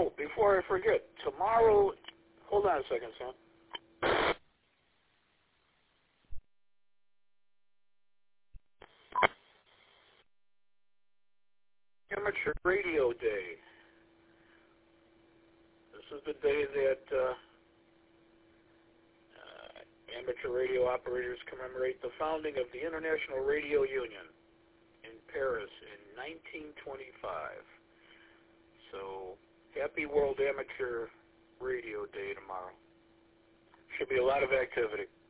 Oh, before I forget, tomorrow, hold on a second, Sam. Amateur Radio Day. This is the day that amateur radio operators commemorate the founding of the International Radio Union in Paris in 1925. So, happy World Amateur Radio Day tomorrow. Should be a lot of activity.